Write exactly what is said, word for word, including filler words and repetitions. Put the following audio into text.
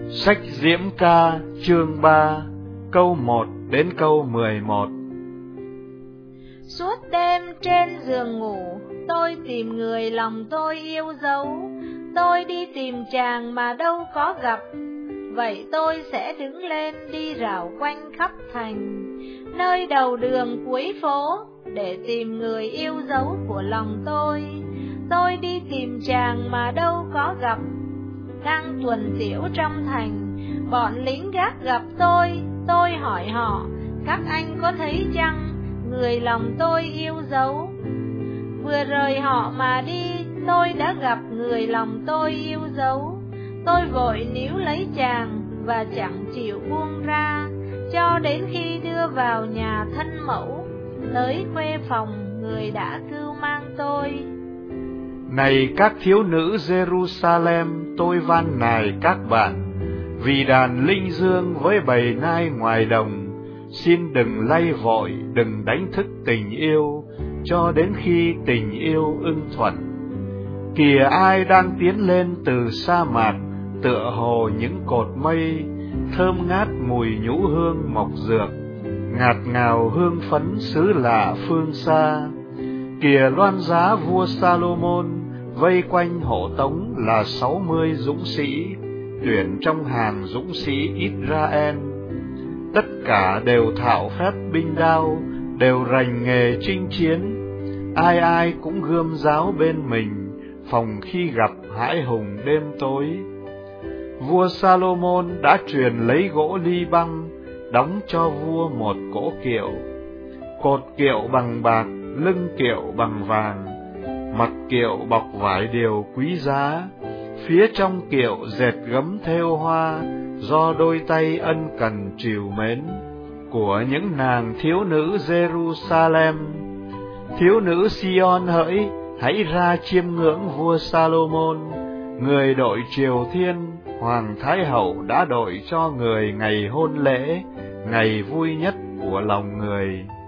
Sách Diễm Ca chương ba câu một đến câu mười một. Suốt đêm trên giường ngủ, tôi tìm người lòng tôi yêu dấu. Tôi đi tìm chàng mà đâu có gặp, vậy tôi sẽ đứng lên đi rảo quanh khắp thành, nơi đầu đường cuối phố, để tìm người yêu dấu của lòng tôi. Tôi đi tìm chàng mà đâu có gặp, đang tuần tiễu trong thành, bọn lính gác gặp tôi. Tôi hỏi họ, các anh có thấy chăng người lòng tôi yêu dấu? Vừa rời họ mà đi, tôi đã gặp người lòng tôi yêu dấu. Tôi vội níu lấy chàng và chẳng chịu buông ra, cho đến khi đưa vào nhà thân mẫu, tới khuê phòng người đã cưu mang tôi. Này các thiếu nữ Jerusalem, tôi van nài các bạn, vì đàn linh dương với bầy nai ngoài đồng, xin đừng lay vội, đừng đánh thức tình yêu, cho đến khi tình yêu ưng thuận. Kìa ai đang tiến lên từ sa mạc, tựa hồ những cột mây, thơm ngát mùi nhũ hương mộc dược, ngạt ngào hương phấn xứ lạ phương xa. Kìa loan giá vua Salomon, vây quanh hộ tống là sáu mươi dũng sĩ, tuyển trong hàng dũng sĩ Israel. Tất cả đều thạo phép binh đao, đều rành nghề chinh chiến, ai ai cũng gươm giáo bên mình, phòng khi gặp hãi hùng đêm tối. Vua Salomon đã truyền lấy gỗ ly băng, đóng cho vua một cỗ kiệu. Cột kiệu bằng bạc, lưng kiệu bằng vàng, mặt kiệu bọc vải điều quý giá, phía trong kiệu dệt gấm thêu hoa, do đôi tay ân cần trìu mến của những nàng thiếu nữ Jerusalem. Thiếu nữ Sion hỡi, hãy ra chiêm ngưỡng vua Salomon, người đội triều thiên, hoàng thái hậu đã đội cho người ngày hôn lễ, ngày vui nhất của lòng người.